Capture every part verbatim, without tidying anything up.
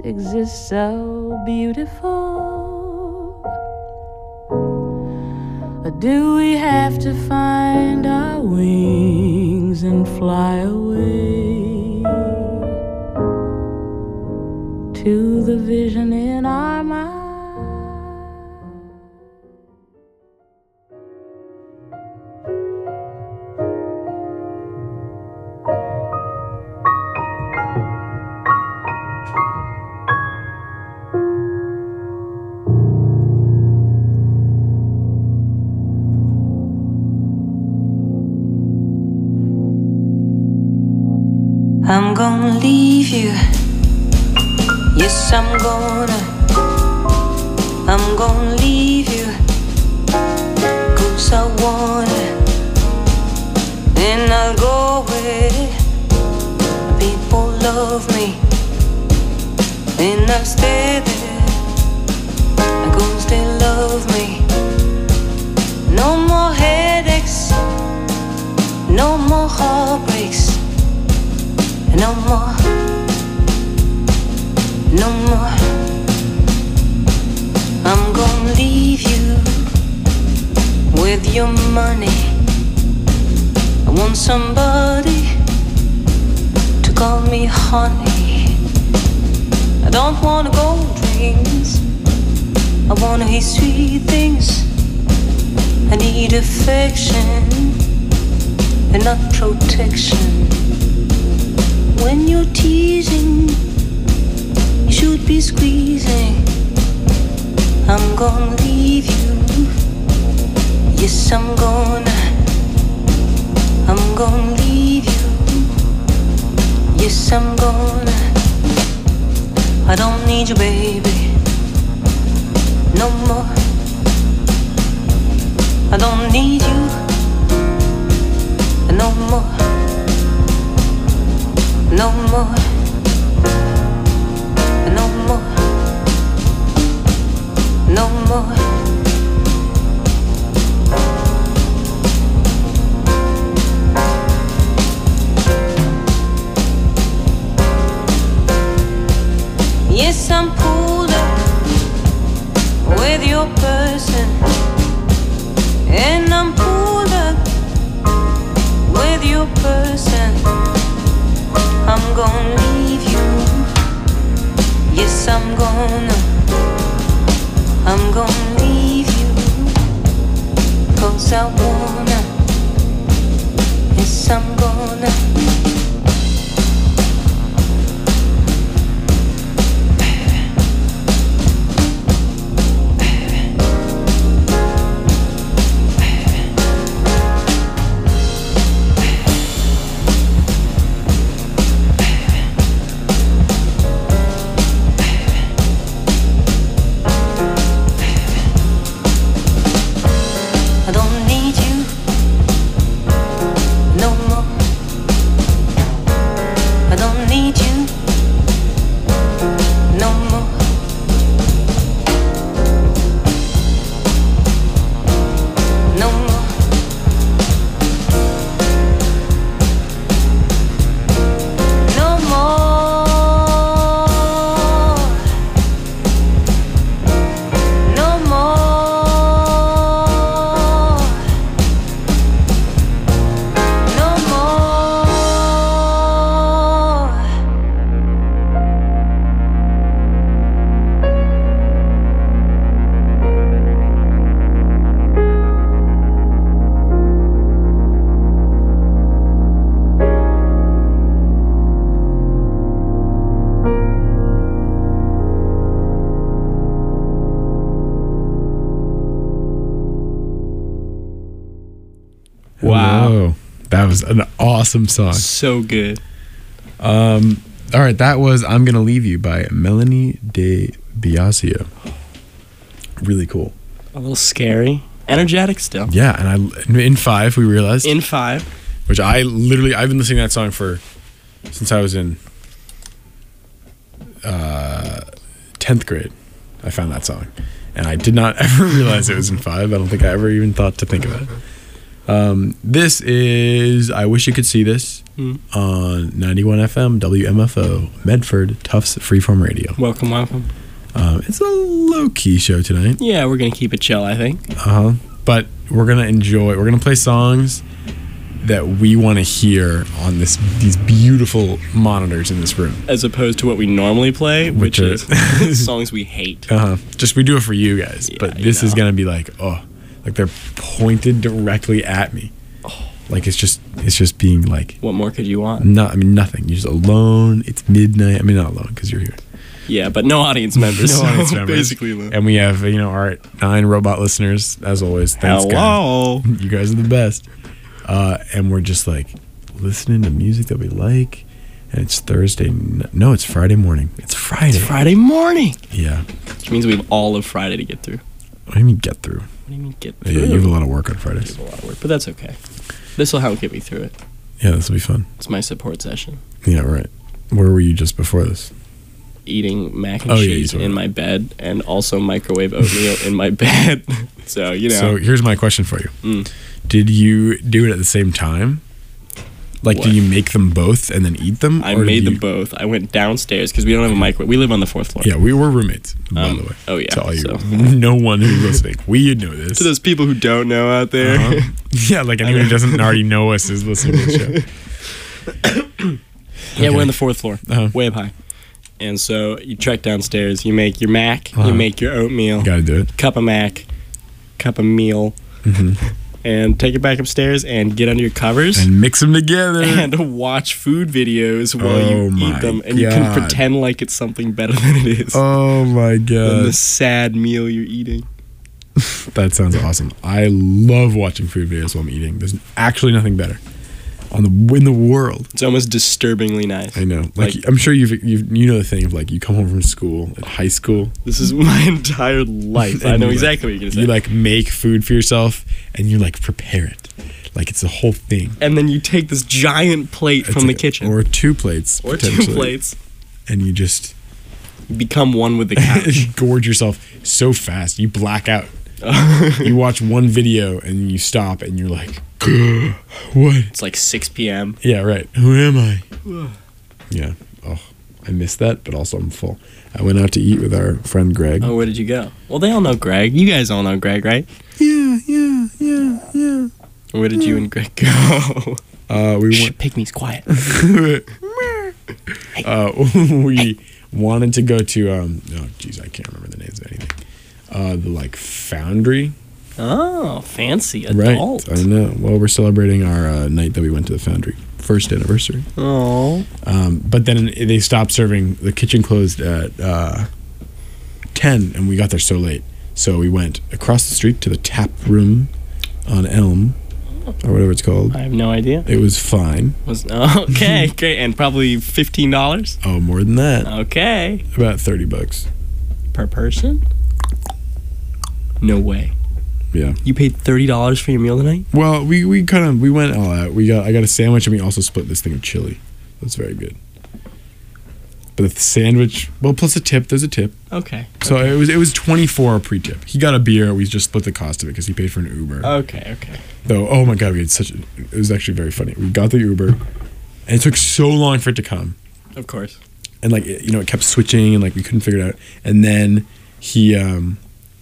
exist so beautiful? Or do we have to find our wings and fly away to the vision in our mind? I'm gonna leave you. Yes, I'm gonna. I'm gonna leave you. 'Cause I wanna. And I'll go where people love me. And I'll stay there. I'm gonna stay love me. No more headaches. No more heartbreaks. No more, no more. I'm gonna leave you with your money. I want somebody to call me honey. I don't wanna gold rings. I wanna hear sweet things. I need affection and not protection. When you're teasing, you should be squeezing. I'm gonna leave you. Yes, I'm gonna. I'm gonna leave you. Yes, I'm gonna. I don't need you, baby, no more. I don't need you no more. No more, no more, no more. Yes, I'm pulled up with your person, and I'm pulled up with your person. I'm gonna leave you. Yes, I'm gonna. I'm gonna leave you. 'Cause I wanna. Yes, I'm gonna. Wow. That was an awesome song. So good. Um, all right, that was I'm Gonna Leave You by Melanie de Biasio. Really cool. A little scary. Energetic still. Yeah, and I in five we realized. In five. Which I literally I've been listening to that song for since I was in uh, tenth grade. I found that song. And I did not ever realize it was in five. I don't think I ever even thought to think of it. Um, this is I Wish You Could See This Mm. on ninety-one F M W M F O Medford Tufts Freeform Radio. Welcome, welcome. Um, it's a low key show tonight. Yeah, we're gonna keep it chill, I think. Uh huh. But we're gonna enjoy. We're gonna play songs that we want to hear on this these beautiful monitors in this room. As opposed to what we normally play, Which which, are- is songs we hate. Uh huh. Just we do it for you guys. Yeah, but you this is know. gonna be like oh, like they're pointed directly at me. Like it's just it's just being like What more could you want? not. I mean nothing. You're just alone. It's midnight. I mean not alone because you're here. Yeah, but no audience members. No so audience members. Basically, alone. And we have you know our nine robot listeners as always. Thanks, guys. Hello. You guys are the best. Uh, and we're just like listening to music that we like. And it's Thursday. n- No, it's Friday morning. It's Friday. It's Friday morning. Yeah. Which means we have all of Friday to get through. What do you mean get through? What do you mean get through? Yeah, you have a lot of work on I Fridays. have a lot of work, but that's okay. This will help get me through it. Yeah, this will be fun. It's my support session. Yeah, right. Where were you just before this? Eating mac and Oh, yeah, you cheese told me. in my bed and also microwave oatmeal in my bed. So, you know. So here's my question for you. Mm. Did you do it at the same time? Like, What? did you make them both and then eat them? I or did made them you- both. I went downstairs because we don't have a microwave. We live on the fourth floor. Yeah, we were roommates, by Um, the way. oh, yeah, To all you, so- no one who's listening. We know this. To those people who don't know out there. Uh-huh. Yeah, like anyone who doesn't already know us is listening to the show. Yeah, we're Okay. on the fourth floor, Uh-huh. way up high. And so you trek downstairs, you make your mac, Uh-huh. you make your oatmeal, Gotta do it. cup of mac, cup of meal, Mhm. and take it back upstairs and get under your covers and, And mix them together. watch food videos while Oh you my eat them. And you can God. pretend like it's something better than it is. Oh my Than god. the sad meal you're eating. That sounds awesome. I love watching food videos while I'm eating. There's actually nothing better on the in the world. It's almost disturbingly nice. I know. Like, Like- I'm sure you've, you've you know the thing of like you come home from school at high school. This is my entire life. I And know you, like- exactly what you're going to say. You like make food for yourself and you like prepare it. Like it's a whole thing. and then you take this giant plate It's from the like- kitchen. or two plates Or two potentially, plates. and you just Become one with the couch. gorge yourself so fast you black out. You watch one video and you stop and you're like, what? It's like six p.m. Yeah, right. Who am I? Yeah. Oh, I missed that, but also I'm full. I went out to eat with our friend Greg. Oh, where did you go? Well, they all know Greg. You guys all know Greg, right? Yeah, yeah, yeah, yeah. Where did you and Greg go? Uh, we Shh, went. pygmies, quiet. uh, we wanted to go to. Um, oh, jeez, I can't remember the names of anything. Uh, the like Foundry. Oh, fancy Right. adult. I know. Well, we're celebrating our uh, night that we went to the Foundry, first anniversary. Oh. Um, but then they stopped serving. The kitchen closed at uh, ten, and we got there so late. So we went across the street to the tap room on Elm, or whatever it's called. I have no idea. It was fine. Was okay, great, and probably fifteen dollars. Oh, more than that. Okay, About thirty bucks. per person. No way. Yeah. You paid thirty dollars for your meal tonight? Well, we, we kind of we went all out. We got I got a sandwich and we also split this thing of chili. That's very good. But the sandwich, well, plus a tip. There's a tip. Okay. So it was it was twenty-four pre-tip. He got a beer. We just split the cost of it because he paid for an Uber. Okay. Okay. Though, oh my god, we had such. A, it was actually very funny. We got the Uber, and it took so long for it to come, Of course. and like it, you know, it kept switching, and like we couldn't figure it out. And then he um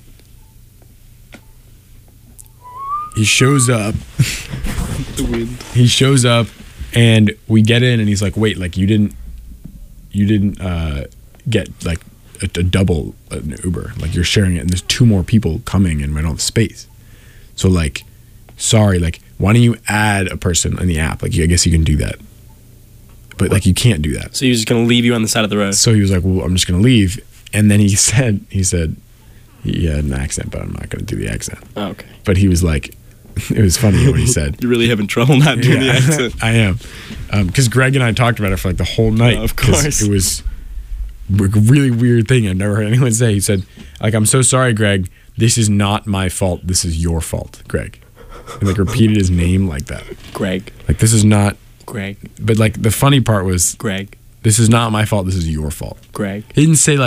he shows up. The wind. He shows up, and we get in, and he's like, "Wait, like you didn't, you didn't uh, get like a, a double an Uber. Like you're sharing it, and there's two more people coming, and we don't have space. So like, sorry, like why don't you add a person in the app? Like I guess you can do that, but like you can't do that." So you're just gonna leave you on the side of the road? So he was like, "Well, I'm just gonna leave," and then he said, he said, he had an accent, but I'm not gonna do the accent. Oh, okay. But he was like, it was funny what he said. You're really having trouble not doing the accent. I am. Because Greg and I talked about it for like the whole night. Oh, of 'cause course. It was a really weird thing I've never heard anyone say. He said, like, "I'm so sorry, Greg. This is not my fault. This is your fault, Greg." And like repeated his name like that. Greg. Like, this is not, Greg. but like the funny part was, Greg. this is not my fault. This is your fault. Greg. He didn't say like,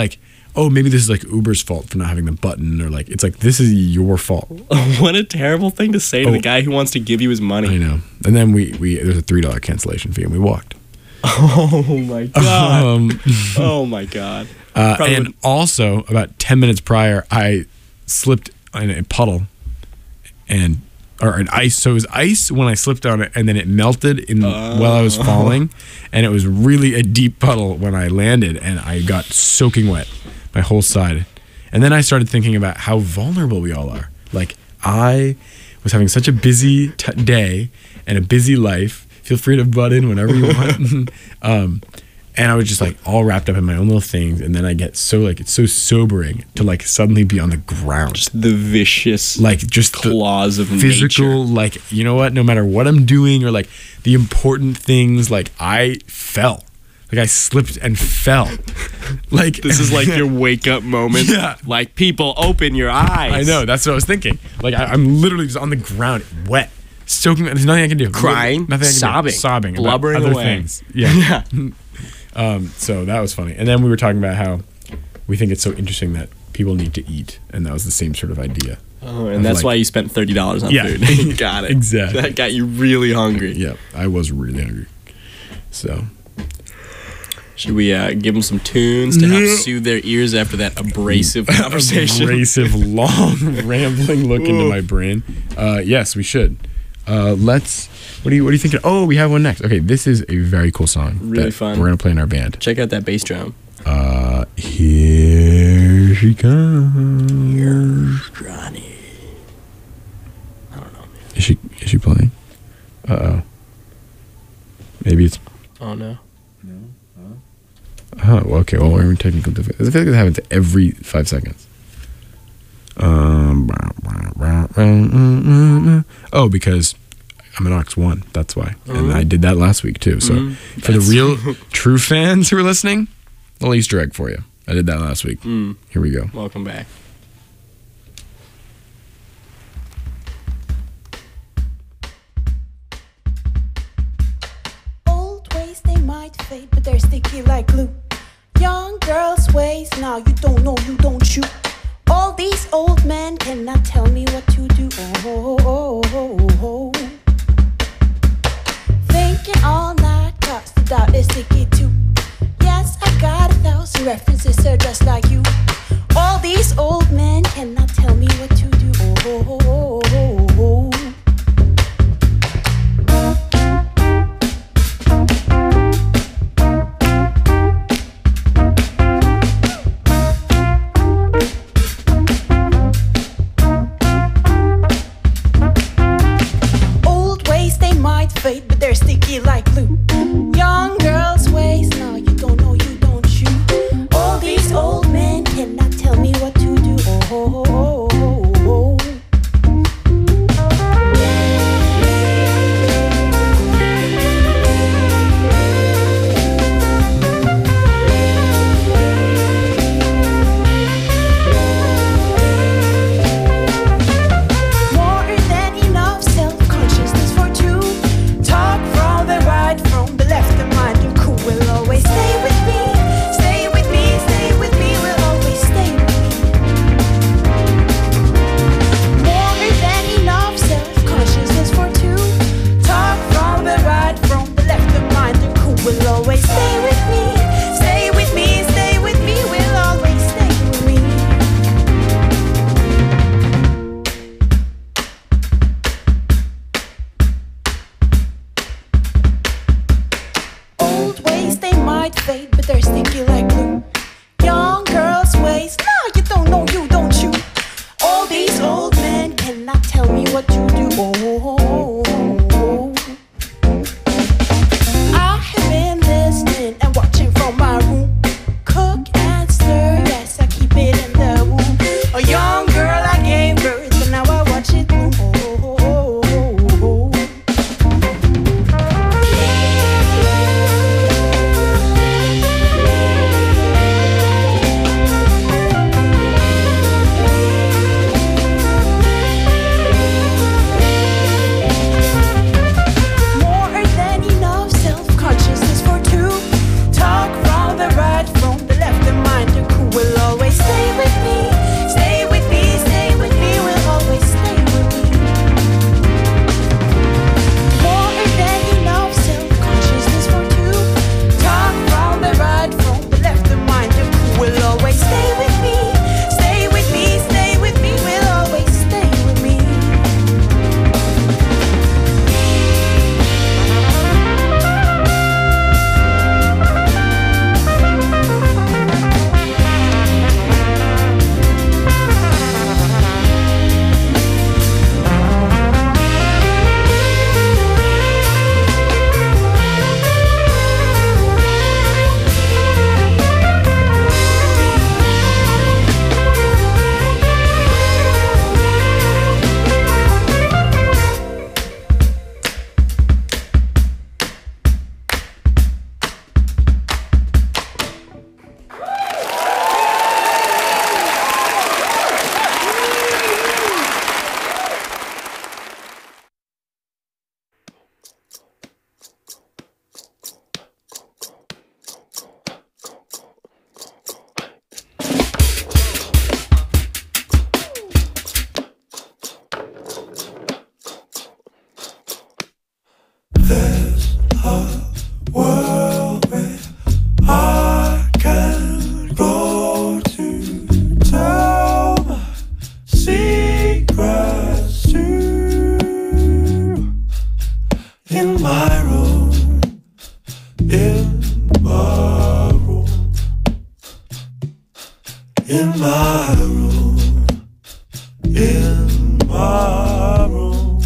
oh, maybe this is like Uber's fault for not having the button, or like it's like this is your fault. What a terrible thing to say to Oh. the guy who wants to give you his money. I know. And then we we there's a three dollar cancellation fee, and we walked. Oh my god. Um, Oh my god. uh, Probably and would- also, about ten minutes prior, I slipped in a puddle, and or an ice. So it was ice when I slipped on it, and then it melted in while I was falling, and it was really a deep puddle when I landed, and I got soaking wet, my whole side. And then I started thinking about how vulnerable we all are. Like I was having such a busy t- day and a busy life. Feel free to butt in whenever you want. um, and I was just like all wrapped up in my own little things, and then I get so like it's so sobering to like suddenly be on the ground, Just the vicious like just the claws of physical, nature. like you know what? No matter what I'm doing or like the important things, like I fell, like I slipped and fell. Like This is like your wake up moment. Yeah. Like, people, open your eyes. I know, that's what I was thinking. Like I, I'm literally just on the ground, wet, soaking. There's nothing I can do. Crying, nothing I can sobbing, do. sobbing, about blubbering other away. things. Yeah. um. So that was funny. And then we were talking about how we think it's so interesting that people need to eat, and that was the same sort of idea. Oh, and Of that's like- why you spent thirty dollars on Yeah. food. Got it. Exactly. That got you really hungry. Yeah, I was really hungry. So Should we uh, give them some tunes to help No. soothe their ears after that abrasive conversation? abrasive, long, rambling look into my brain. Uh, yes, we should. Uh, let's. What do you What do you think? Oh, we have one next. Okay, this is a very cool song. Really that fun. We're gonna play in our band. Check out that bass drum. Uh, here she comes. Johnny. I don't know. Is she Is she playing? Uh oh. Maybe it's. Oh no. Oh, okay. Well, we're in technical difficulties. I feel like that happens every five seconds. Um. Oh, because I'm an Ox One. That's why, and I did that last week too. So, Mm. for the That's- real true fans who are listening, a little Easter egg for you. I did that last week. Mm. Here we go. Welcome back. Old ways they might fade, but they're sticky like glue. Young girls' ways, now you don't know, you don't shoot. All these old men cannot tell me what to do. Oh, oh, oh, oh. Thinking all night, cause the doubt is sticky too. Yes, I got a thousand references, they're just like you. All these old men cannot tell me what to do. Oh, oh, oh, oh, oh. Old ways they might fade, but they're sticky like glue. Young girls' ways, now you don't know, you don't shoot. All these old men in my room, in my room,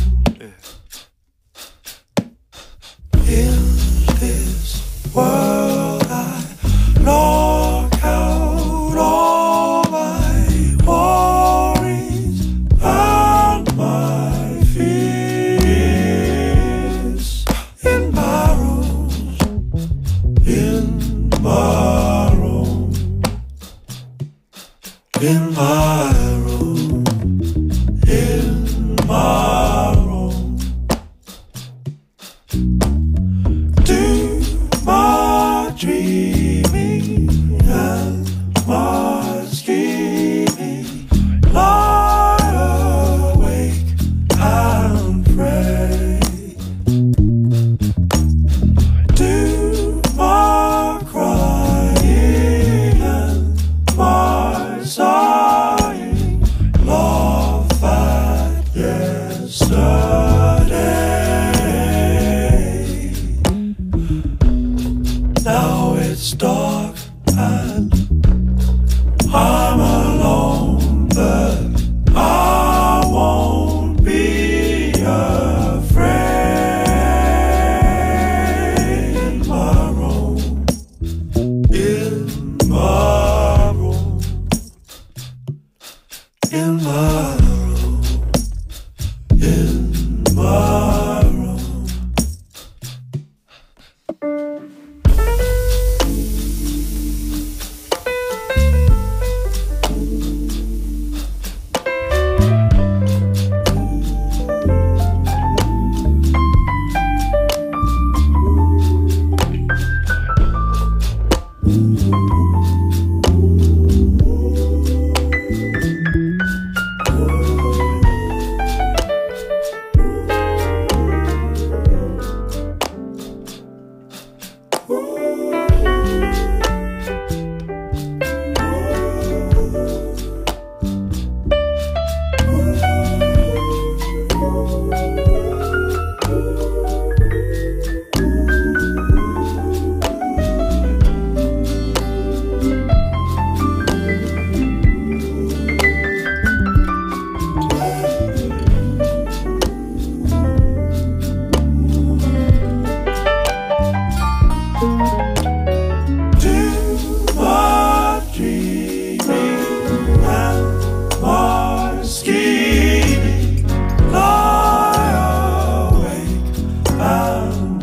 in this world I knock out all my worries and my fears. In my room, in my room, in my room, in my room. Do my dreaming and my scheming, lie awake and pray. Do my crying and my sighing, laugh at yesterday. Now it's dark and I'm alone, but I won't be afraid. In my room, in my room, in my room, in my room. Do my dreaming and my scheming, lie awake and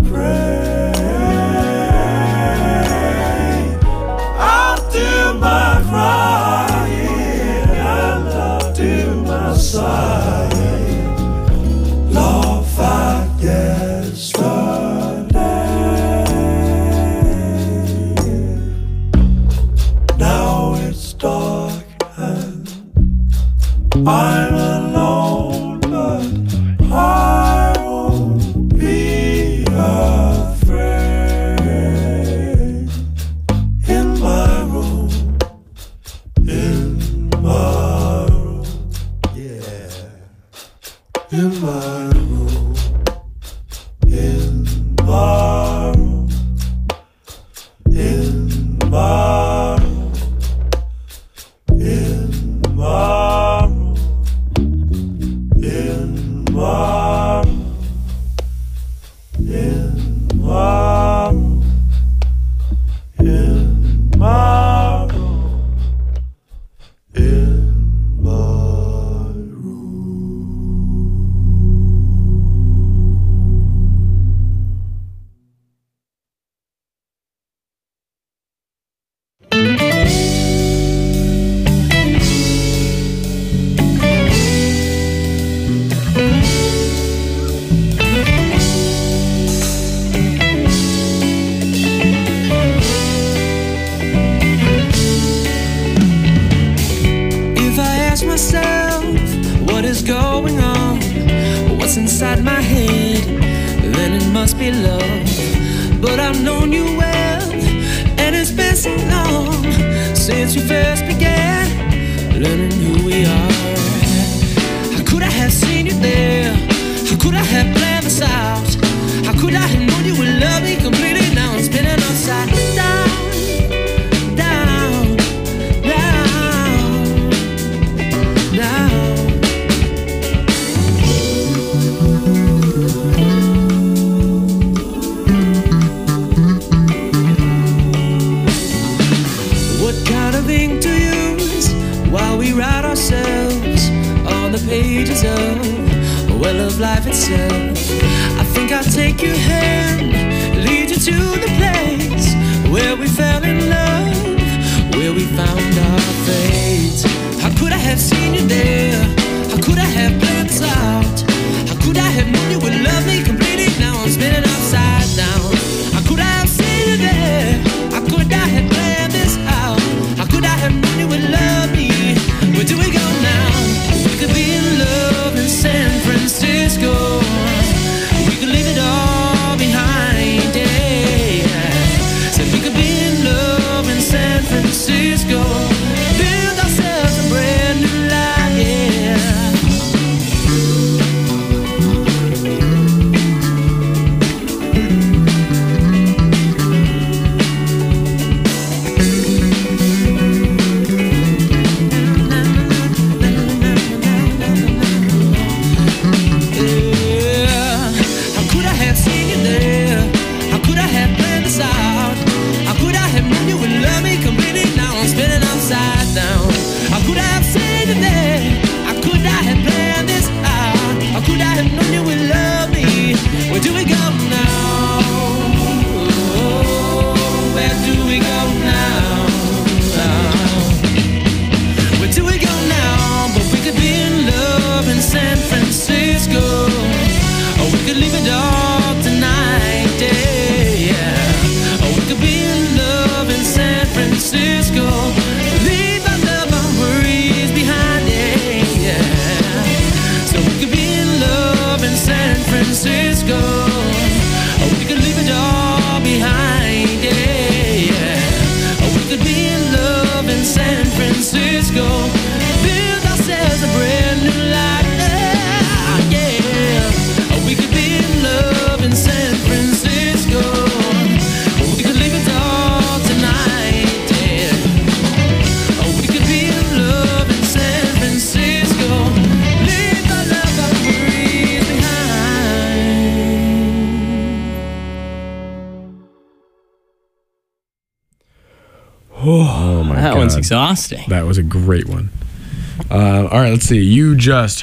pray. I'll do my crying and I'll do my sighing, laugh at yesterday. Now it's dark and I'm alone, but I won't be afraid. In my room, in my room, yeah. In my room, in my room, in my room, in my room, in my room, in my room, in my room, in my If I ask myself what is going on, what's inside my head, then it must be love. But I've known you well, and it's been so long since we first began learning who we are. How could I have seen you there? How could I have planned this out? How could I have known you would love me completely? Now I'm spinning upside down, down, down. out of ink to use while we write ourselves on the pages of a well of life itself. I think I'll take your hand, lead you to the place where we fell in love, where we found our fate. How could I have seen you there? How could I have planned this out? How could I have known you would love me completely? Now I'm spinning upside down. How could I have seen you there? How could I have planned this out? How could I have known you would love me? Where do we go now? We could be in love in San Francisco. We could leave it all behind, yeah. Said we could be in love in San Francisco. Build ourselves a brand new life, yeah. Oh my That God. one's exhausting. That was a great one. Uh, all right, let's see. You just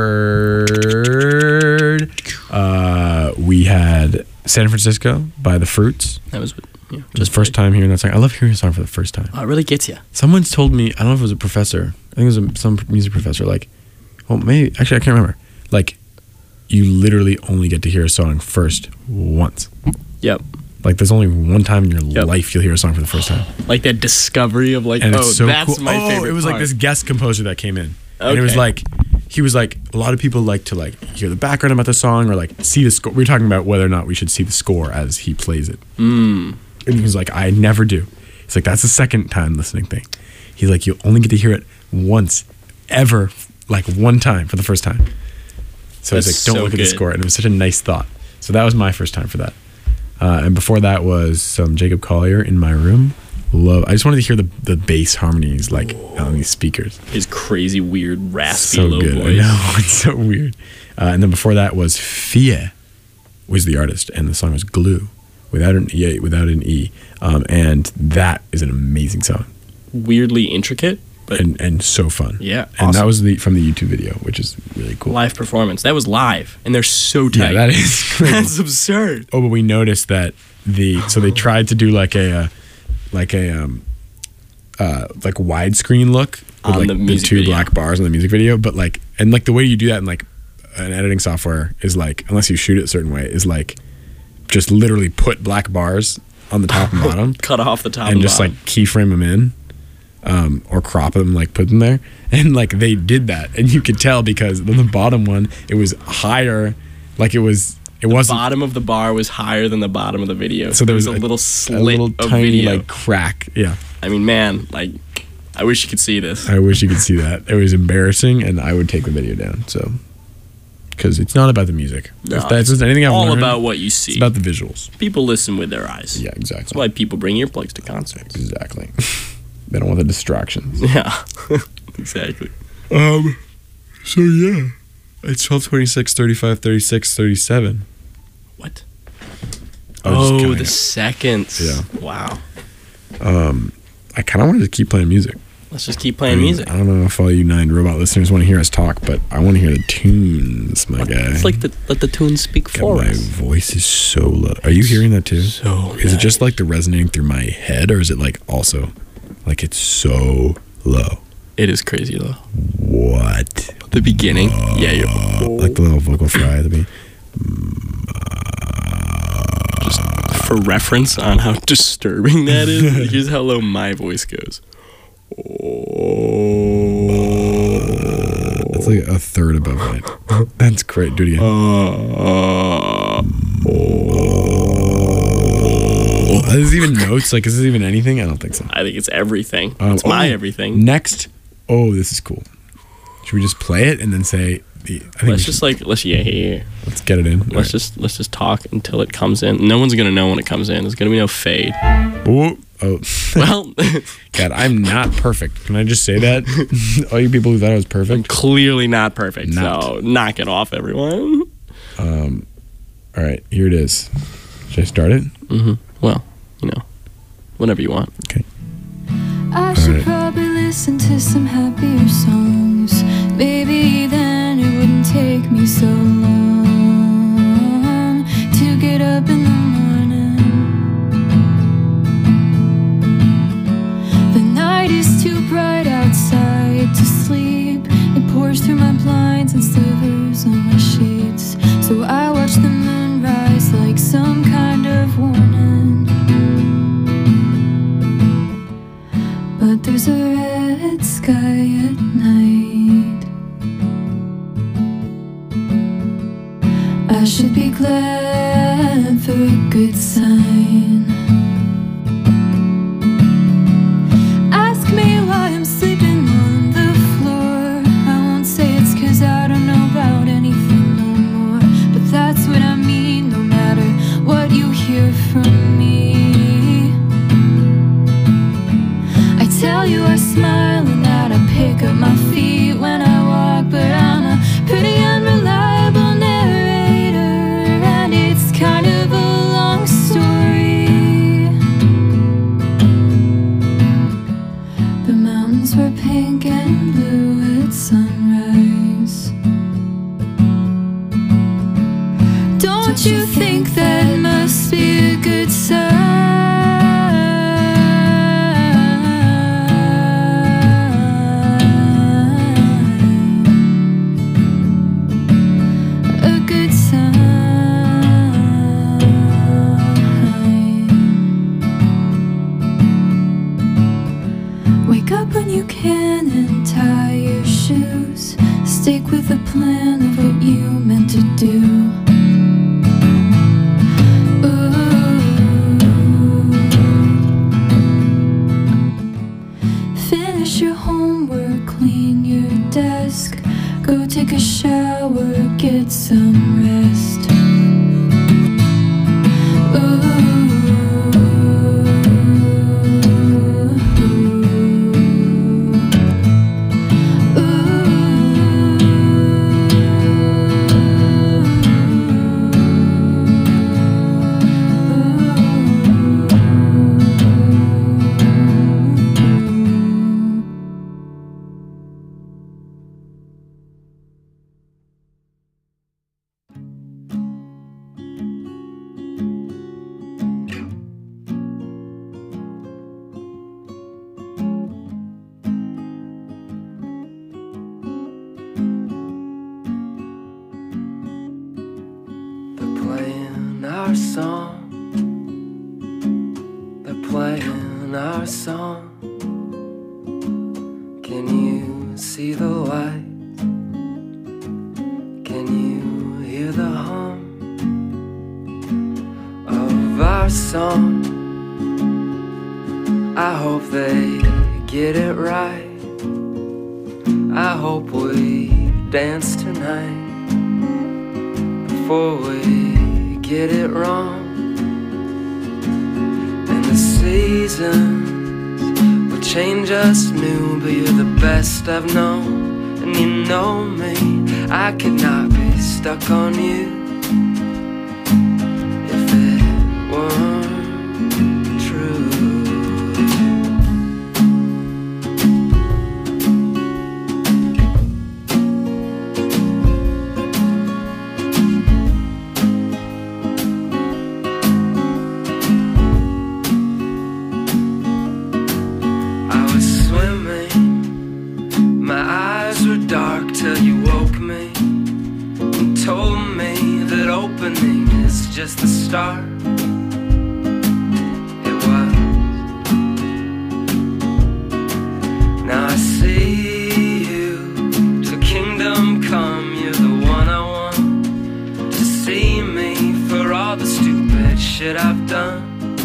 heard. Uh, we had San Francisco by The Fruits. That was yeah, Just first time hearing that song. I love hearing a song for the first time. Oh, it really gets you. Someone's told me. I don't know if it was a professor. I think it was a, some music professor. Like, well, maybe actually I can't remember. Like, you literally only get to hear a song first once. Yep. Like, there's only one time in your Yep. life you'll hear a song for the first time. Like that discovery of like, And oh, it's so that's cool. my oh, favorite it was part. like this guest composer that came in. And it was Okay. like, he was like, a lot of people like to like hear the background about the song or like see the score. We were talking about whether or not we should see the score as he plays it. Mm. And he was like, I never do. He's like, that's the second time listening thing. He's like, you only get to hear it once, ever, like one time for the first time. So he's like, That's don't so look at the good. score. And it was such a nice thought. So that was my first time for that. Uh, and before that was some Jacob Collier, In My Room. Love. I just wanted to hear the, the bass harmonies like on these speakers. His crazy, weird, raspy So low good. I voice. know, it's so weird. Uh, and then before that was Fie, was the artist, and the song was Glue, without an E, without an E. Um, and that is an amazing song Weirdly intricate, but and and so fun. Yeah, and that awesome. was the from the YouTube video, which is really cool. live performance. That was live, and they're so Yeah, tight. that is crazy. That's absurd. Oh, but we noticed that the so they tried to do like a uh, like a um uh like widescreen look with On like the the, music two video. black bars on the music video, but like and like the way you do that in like an editing software is like, unless you shoot it a certain way, is like just literally put black bars on the top and bottom Cut off the top and and just bottom. like keyframe them in, um, or crop them, like put them there. And like they did that, and you could tell because on the bottom one it was higher, like it was it wasn't bottom of the bar was higher than the bottom of the video. so there was a, little slit a little of tiny video. like crack. Yeah, I mean, man, like, I wish you could see this. I wish you could see that. It was embarrassing, and I would take the video down. So because it's not about the music. No, if that's just anything I've all learned, about what you see. it's about the visuals. People listen with their eyes. Yeah, That's exactly. why people bring earplugs to concerts. Exactly. They don't want the distractions. Yeah, exactly. Um, so yeah, it's twelve, twenty-six, thirty-five, thirty-six, thirty-seven. What? I was just Oh, counting the it. seconds. Yeah. Wow. I kind of wanted to keep playing music. Let's just keep I playing mean, music. I don't know if all you Nine Robot listeners want to hear us talk, but I want to hear the tunes, my guy. It's like the, let the tunes speak God, for my us. voice is so low. Are you hearing that too? So Is it just like the resonating through my head, or is it like also like it's so low? It is crazy though. What? The beginning, yeah, you're Like the little vocal fry at the beginning. just for reference on how disturbing that is. Here's how low my voice goes. That's like a third above mine. That's great. Do it again. Uh, Is this even notes? Like, is this even anything? I don't think so. I think it's everything. Um, it's my oh, everything. Next. Oh, this is cool. Should we just play it and then say? The, I think we Let's should- just like let's yeah, yeah, yeah. let's get it in. Let's All right. just let's just talk until it comes in. No one's gonna know when it comes in. There's gonna be no fade. Oh, oh. Well, God, I'm not perfect. Can I just say that? All you people who thought I was I'm perfect. clearly not perfect. Not. So knock it off, everyone. Um, all right, here it is. Should I start it? Mm-hmm. Well, you know, whenever you want. Okay. I should Alright. probably listen to some happier songs. Maybe then it wouldn't take me so long to get up in the morning. The night is too bright outside to sleep. It pours through my blinds and slivers on my sheets. So I watch the moon rise like some kind of warning. But there's a red sky at night. I should be glad for a good sign. Ask me why I'm sleeping on the floor. I won't say it's 'cause I don't know about anything no more. But that's what I mean, no matter what you hear from me. I tell you I smile and that I pick up my feet when I walk, but I'm a pretty unreliable narrator, and it's kind of a long story. The mountains were pink and blue at sunrise. Don't you think that must be a good sign? A good sign. Wake up when you can and tie your shoes. Stick with the plan of what you meant to do. Finish your homework, clean your desk, go take a shower, get some rest. They're playing our song. They're playing our song. Can you see the light? Can you hear the hum of our song? I hope they get it right. I hope we dance tonight before we get it wrong. And the seasons will change us new, but you're the best I've known. And you know me, I could not be stuck on you if it weren't true. just the start. It was. Now I see you, to kingdom come. You're the one I want to see me for all the stupid shit I've done.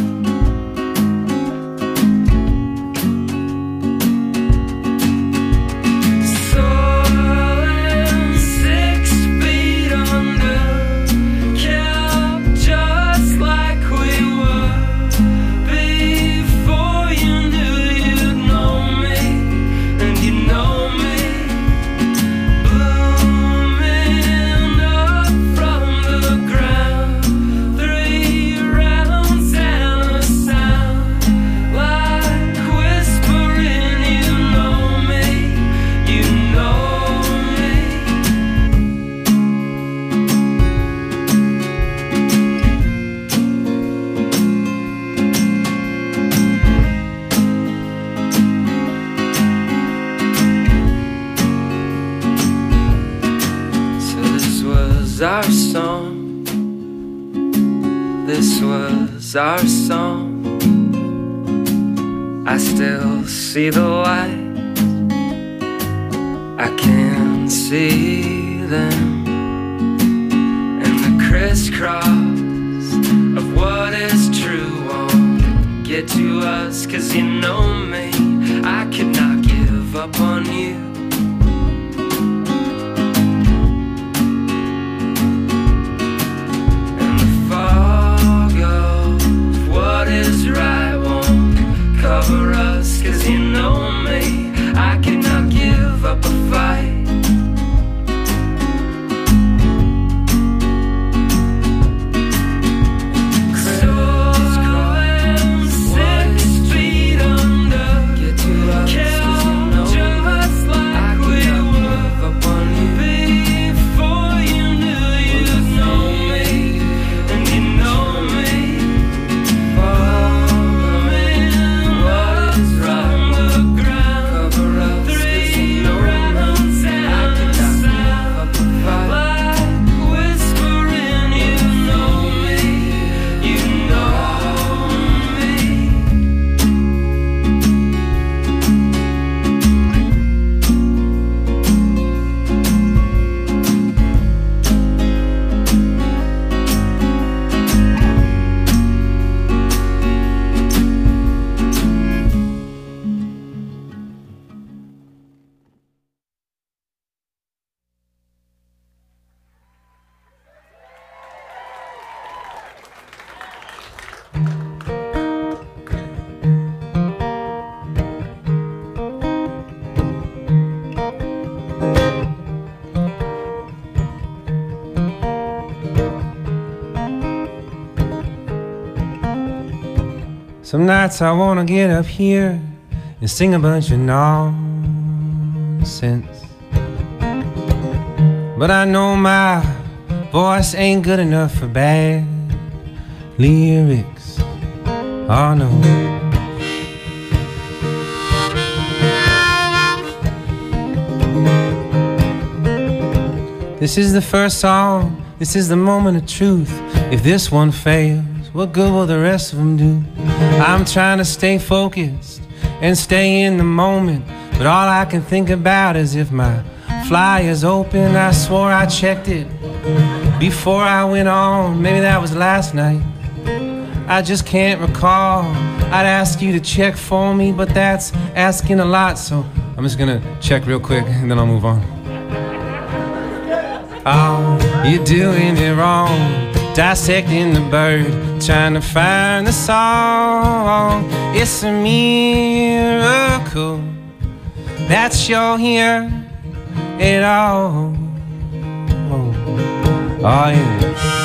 Our song, this was our song. I still see the lights, I can see them, and the crisscross of what is true won't get to us. Cause you know me, I could not give up on you. Cover us, cause you know me, I cannot give up a fight. Crawling six feet under, get to us, cause you know just like I we were give up on you. Before you knew you'd know me, and you know me. Some nights I wanna get up here and sing a bunch of nonsense, but I know my voice ain't good enough for bad lyrics. Oh no. This is the first song, this is the moment of truth. If this one fails, what good will the rest of them do? I'm trying to stay focused and stay in the moment, but all I can think about is if my flyer's open. I swore I checked it before I went on. Maybe that was last night, I just can't recall. I'd ask you to check for me, but that's asking a lot, so I'm just gonna check real quick and then I'll move on. Oh, you're doing it wrong, dissecting the bird, trying to find the song. It's a miracle that you're here at all. Oh, oh yeah.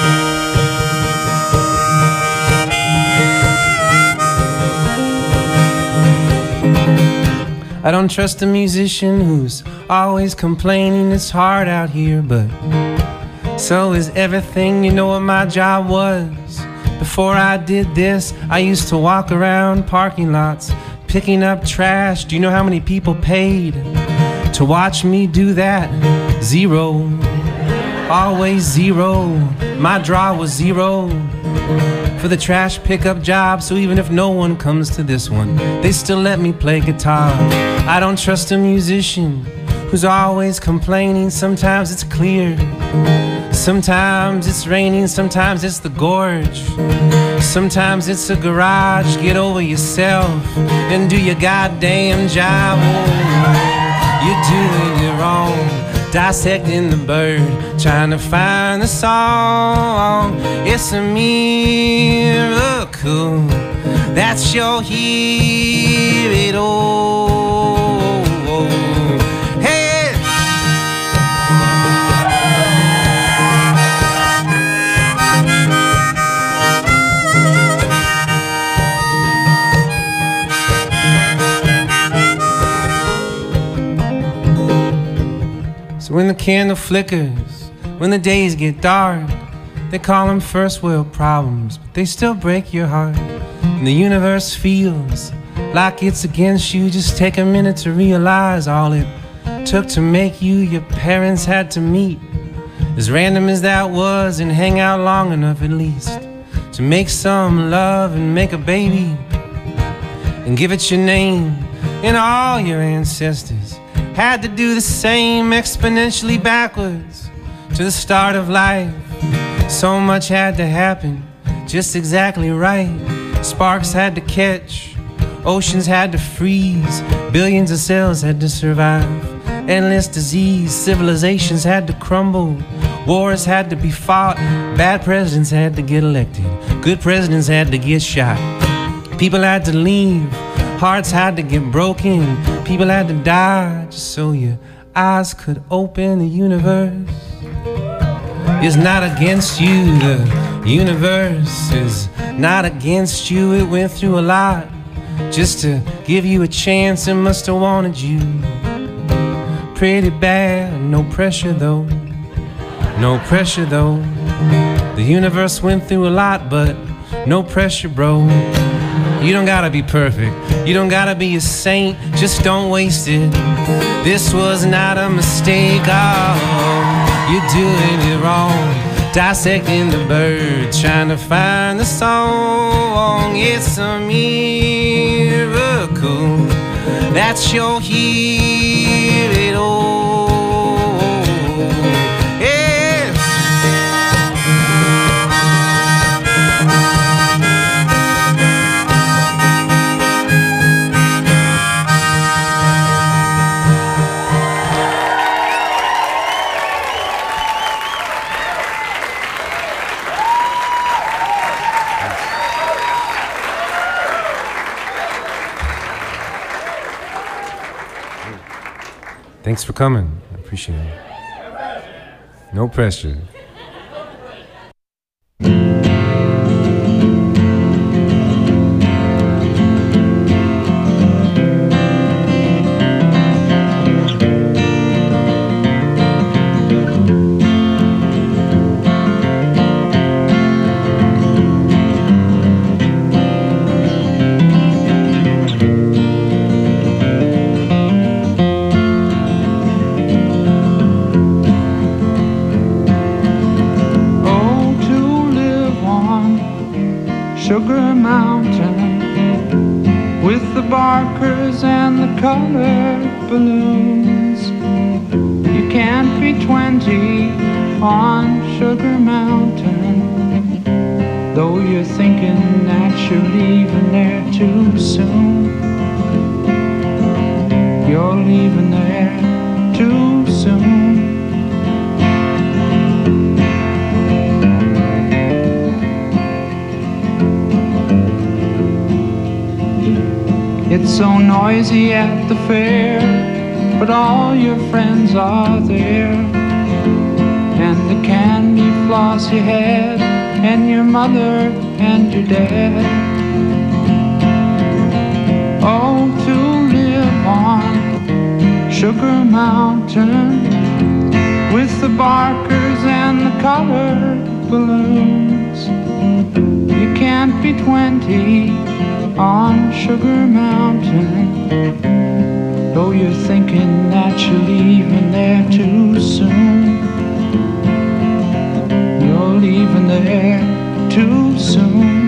I don't trust a musician who's always complaining it's hard out here, but so is everything. You know what my job was? Before I did this, I used to walk around parking lots picking up trash. Do you know how many people paid to watch me do that? Zero. always zero. My draw was zero for the trash pickup job, so even if no one comes to this one, they still let me play guitar. I don't trust a musician who's always complaining. Sometimes it's clear, sometimes it's raining, sometimes it's the gorge, sometimes it's a garage. Get over yourself and do your goddamn job. Oh, you're doing it wrong, dissecting the bird, trying to find the song. It's a miracle that you're here at all. Hey! So when the candle flickers, when the days get dark, they call them first world problems, but they still break your heart. And the universe feels like it's against you. Just take a minute to realize all it took to make you your parents had to meet. As random as that was, and hang out long enough at least to make some love and make a baby and give it your name. And all your ancestors had to do the same, exponentially backwards to the start of life. So much had to happen just exactly right. Sparks had to catch, oceans had to freeze, billions of cells had to survive, endless disease, civilizations had to crumble, wars had to be fought, bad presidents had to get elected, good presidents had to get shot, people had to leave, hearts had to get broken, people had to die just so your eyes could open. The universe is not against you, the universe is not against you. It went through a lot just to give you a chance. It must have wanted you pretty bad. No pressure though, no pressure though. The universe went through a lot, but no pressure, bro. You don't gotta be perfect, you don't gotta be a saint, just don't waste it. This was not a mistake, oh, you're doing it wrong, dissecting the bird, trying to find the song. It's a miracle that you're here at all. Thanks for coming. I appreciate it. No pressure. Sugar Mountain, with the barkers and the colored balloons. You can't be twenty on Sugar Mountain, though you're thinking that you're leaving there too soon. You're leaving there too soon. It's so noisy at the fair, but all your friends are there, and the candy floss you had, and your mother and your dad. Oh, to live on Sugar Mountain, with the barkers and the colored balloons. You can't be twenty on Sugar Mountain, though you're thinking that you're leaving there too soon. leaving there too soon.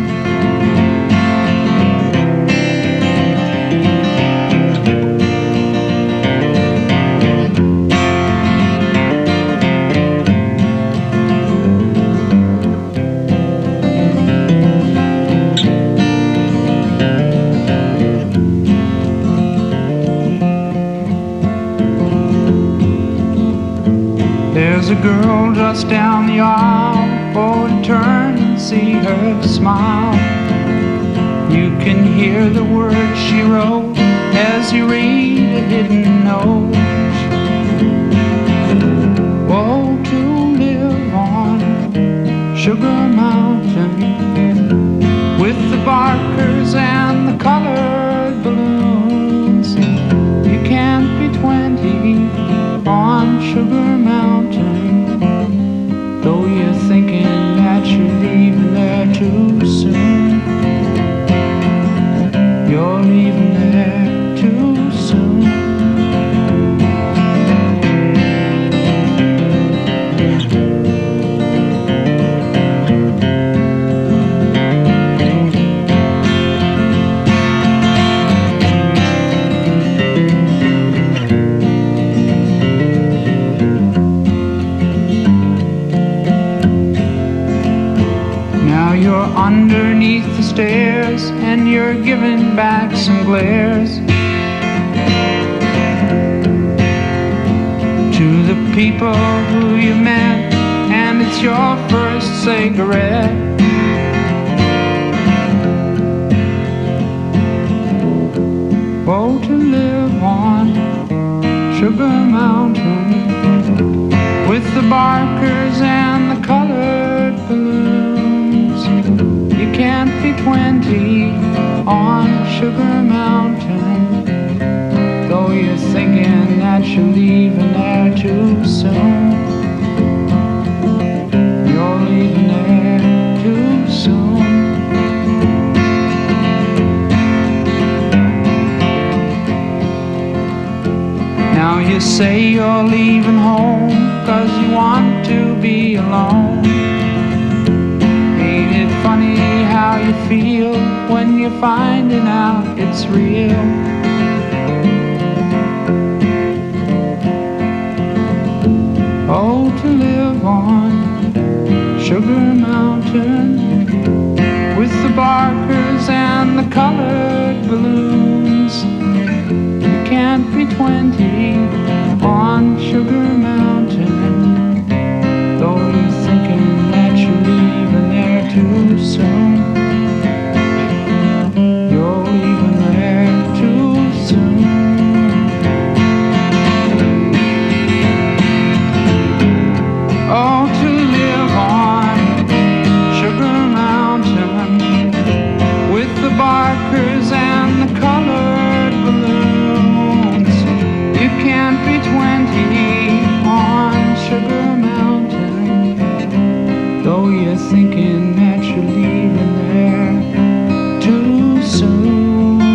There's a girl just down the aisle, oh, to turn and see her smile. You can hear the words she wrote as you read a hidden note. Woe to live on Sugar Mountain with the barkers and the colored balloons. You can't be twenty on Sugar Mountain, though you're thinking that you're leaving there too soon. You're leaving there too soon. Underneath the stairs, and you're giving back some glares to the people who you met, and it's your first cigarette. Oh, to live on Sugar Mountain with the barkers and the colored balloons. You can't be twenty on Sugar Mountain, though you're thinking that you're leaving there too soon. You're leaving there too soon. Now you say you're leaving home 'cause you want to be alone. Ain't it funny how you feel when you're finding out it's real? Oh, to live on Sugar Mountain with the barkers and the colored balloons. You can't be twenty on Sugar Mountain, though you're thinking that you're leaving there too soon. You're leaving there too soon. Oh, to live on Sugar Mountain with the barkers and the colored balloons. You can't be twenty on Sugar Mountain, though you're thinking that you're leaving there too soon.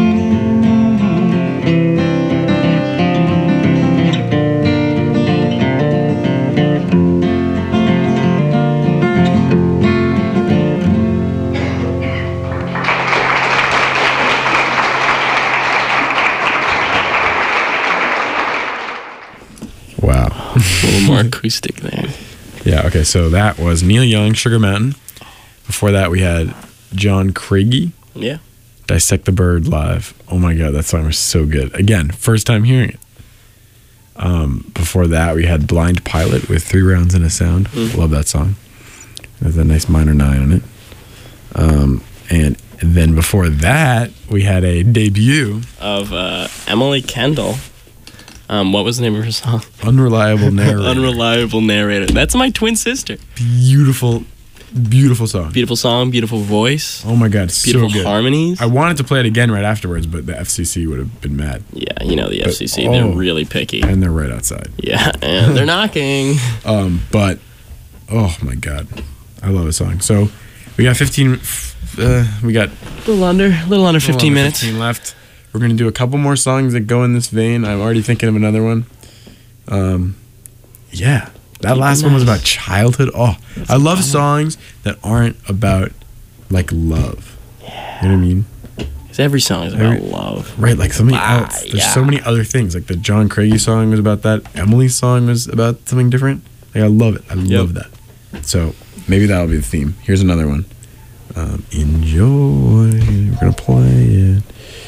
Wow. A little more acoustic there. Yeah, okay, so that was Neil Young, Sugar Mountain. Before that, we had John Craigie, Yeah. Dissect the Bird live. Oh my God, that song was so good. Again, first time hearing it. Um, before that, we had Blind Pilot with Three Rounds in a Sound. Mhm. Love that song. There's a nice minor nine on it. Um, and then before that, we had a debut, Of uh, Emily Kendall. Um, what was the name of her song? Unreliable Narrator. Unreliable Narrator. That's my twin sister. Beautiful, beautiful song. Beautiful song, beautiful voice, Oh my God, beautiful so good. harmonies. I wanted to play it again right afterwards, but the F C C would have been mad. Yeah, you know the But- F C C. oh. They're really picky. And they're right outside. Yeah, and they're knocking. Um, but oh my God, I love the song. So we got fifteen. Uh, we got A little under, a little under fifteen under minutes. fifteen left. We're gonna do a couple more songs that go in this vein. I'm already thinking of another one. Um, yeah, That last one was about childhood. Oh, I love songs that aren't about like love. Yeah. You know what I mean? Because every song is about Every- love. Right, like something Ah, else. There's yeah. so many other things. Like the John Craigie song was about that. Emily's song was about something different. Like I love it. I Yep. love that. So maybe that'll be the theme. Here's another one. Um, enjoy. We're gonna play it.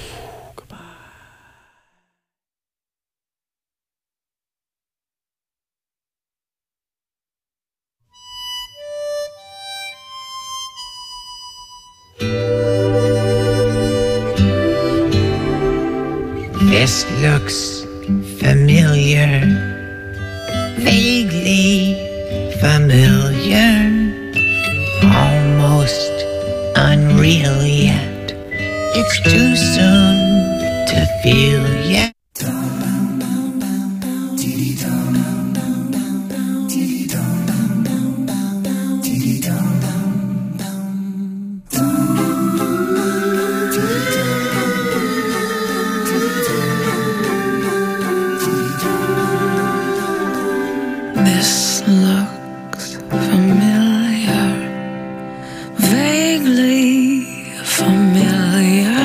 This looks familiar, vaguely familiar, almost unreal yet. It's too soon to feel yet. This looks familiar, vaguely familiar,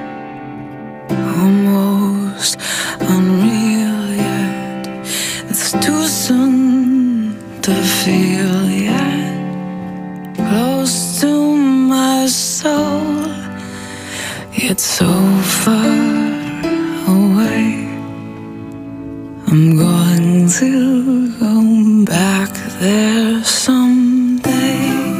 almost unreal yet. It's too soon to feel yet. Close to my soul, yet so far away. I'm going to go back there someday.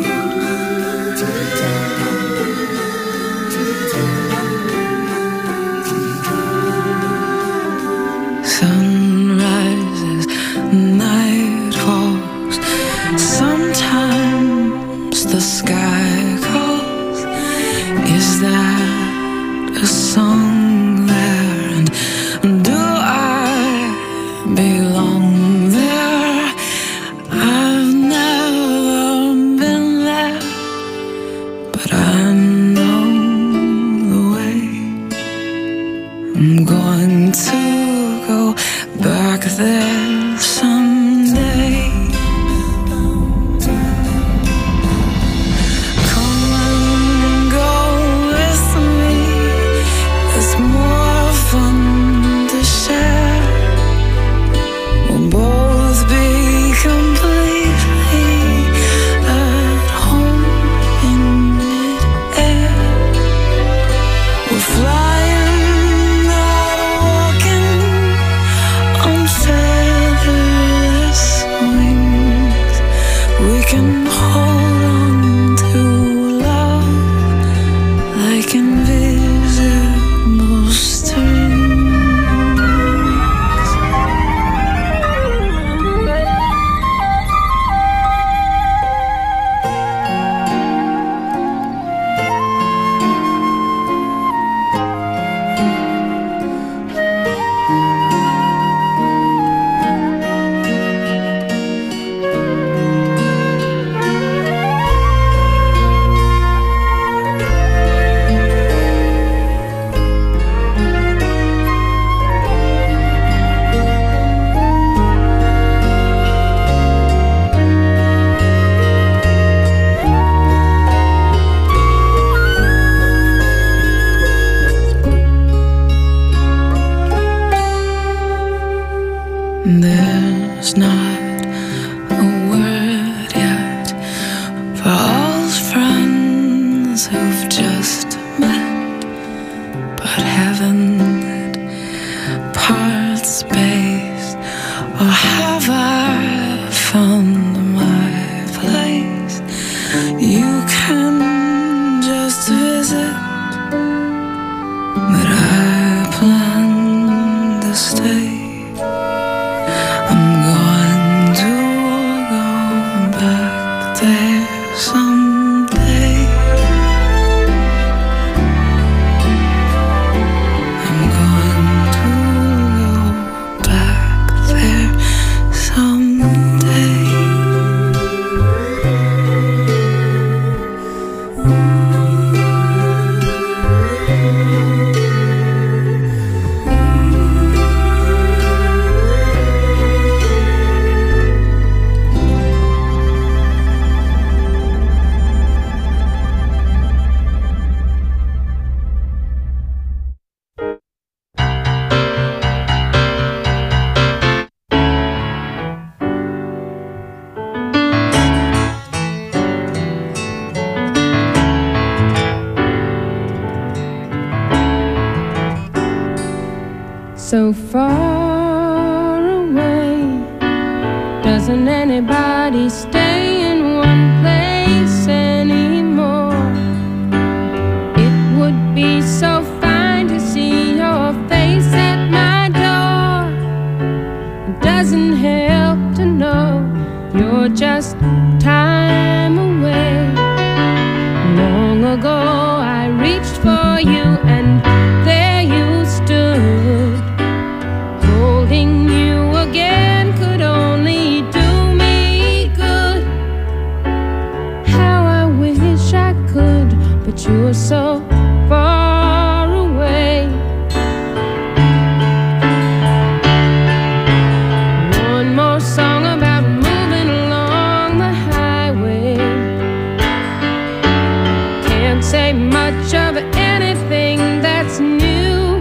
Sun rises, night falls. Sometimes the sky calls. Is that a song there? And do I belong there? I've never been there, but I know the way. I'm going to go back there someday. Come and go with me. It's more fun to share. We'll both be completely at home in mid-air. We're flying, not walking on featherless wings. We can hold on to love like invisible strings. There's not a word yet for all friends who've just met, but haven't part space, or have I found my place? You can just visit, but I plan to stay. I'm going Doesn't anybody stay in one place anymore? It would be so fine to see your face at my door. It doesn't help to know you're just time away. Long ago I reached for you and there you stood. Holding you again could only do me good. How I wish I could, but you're so far away. One more song about moving along the highway. Can't say much of anything that's new.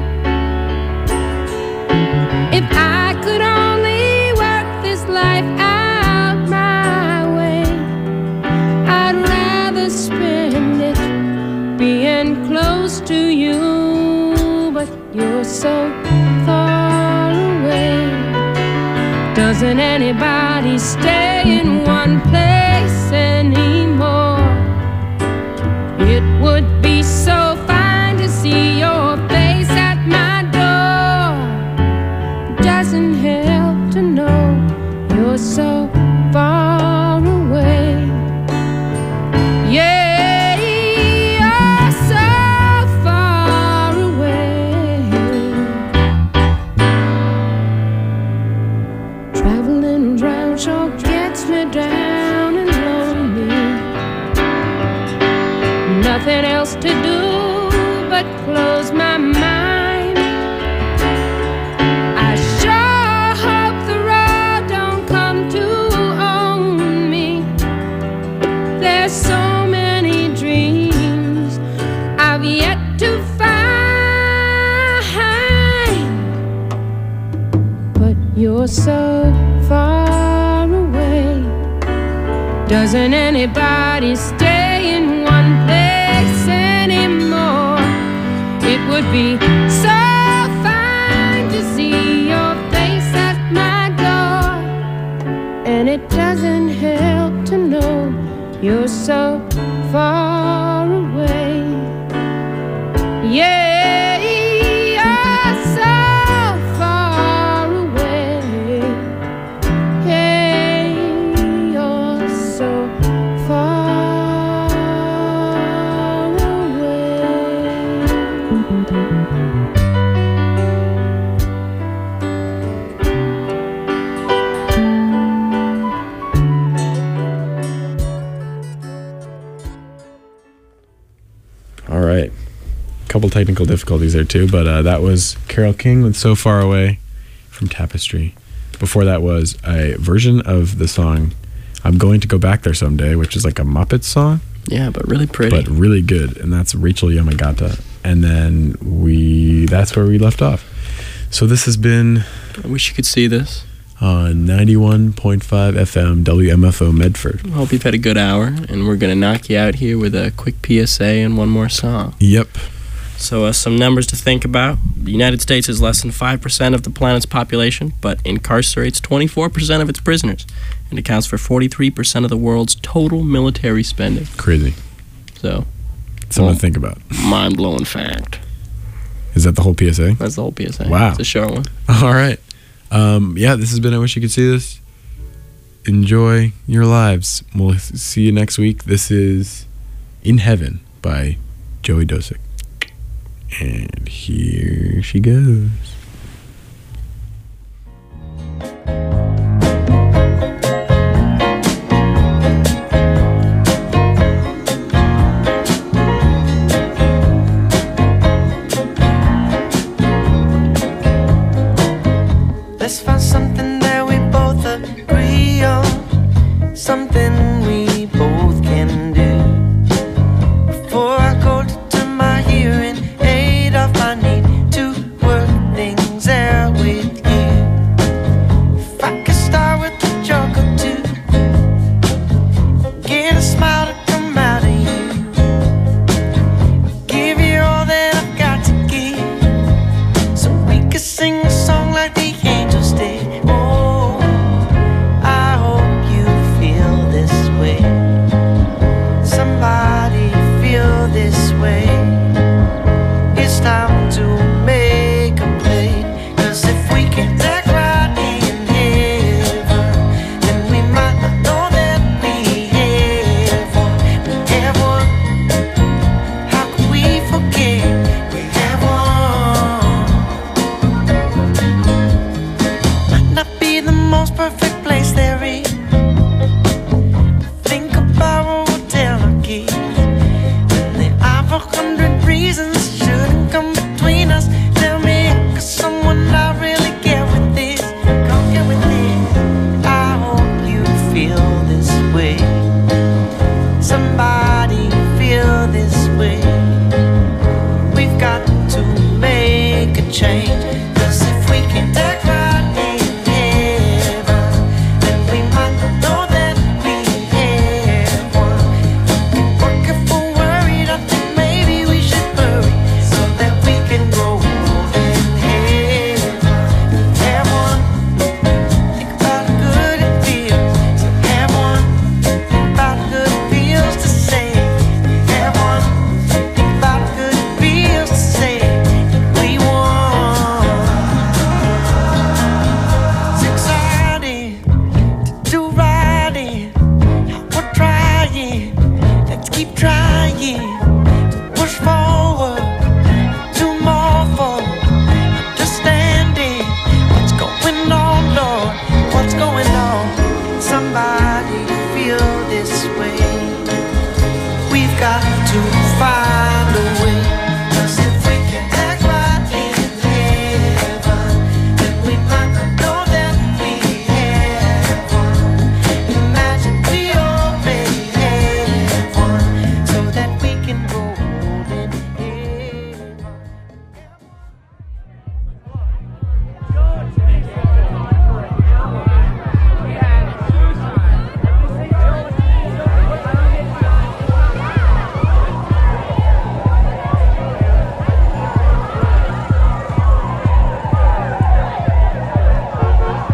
If I could only work this life out my way, I'd rather spend it being close to you, but you're so far away. Doesn't anybody stay in one place anymore? It would be so fine to see your face at my door. Doesn't help to know you're so far away. Yeah, you're so far away. Traveling around sure gets me down and lonely. Nothing else to do but close my mind. I sure hope the road don't come to own me. There's so many dreams I've yet to find, but you're so far away. Doesn't anybody stay in one place anymore? It would be so fine to see your face at my door. And it doesn't help to know you're so far away. Yeah, you're so far away. Hey, you're so far away. All right. Couple technical difficulties there too, but uh, that was Carole King with So Far Away from Tapestry. Before that was a version of the song I'm Going to Go Back There Someday, which is like a Muppets song. Yeah, but really pretty. But really good, and that's Rachel Yamagata. And then we that's where we left off. So this has been I wish you could see this. on ninety-one point five F M W M F O Medford. I hope you've had a good hour, and we're going to knock you out here with a quick P S A and one more song. Yep. So uh, some numbers to think about. The United States is less than five percent of the planet's population, but incarcerates twenty-four percent of its prisoners, and accounts for forty-three percent of the world's total military spending. Crazy. So, Something well, to think about. Mind-blowing fact. Is that the whole P S A? That's the whole P S A. Wow. It's a short one. All right. Um, yeah, this has been I Wish You Could See This. Enjoy your lives. We'll see you next week. This is In Heaven by Joey Dosick. And here she goes. Let's find something that we both agree on, something we both can do. Before I go to turn my hearing aid off, I need to work things out with you. If I could start with a joke or two, get a smile to come out of you, give you all that I've got to give, so we could sing a song like the angels did. Oh, I hope perfect